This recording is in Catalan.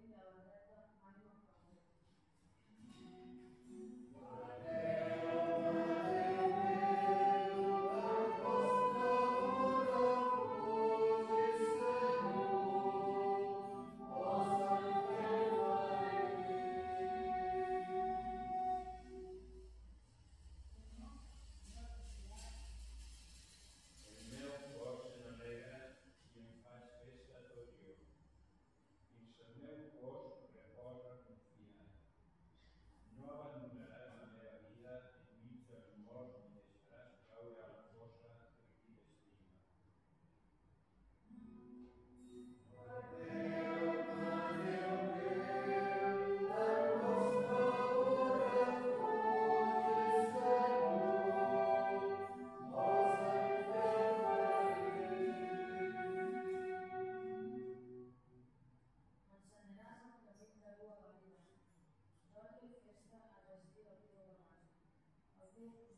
i a la dreta mai no cauré. No abandonaràs la meva vida enmig dels morts ni deixaràs caure a la fossa de qui t'estima. M'ensenyaràs el camí que duu a la vida. Glòria i festa ha de ser el teu abast. El teu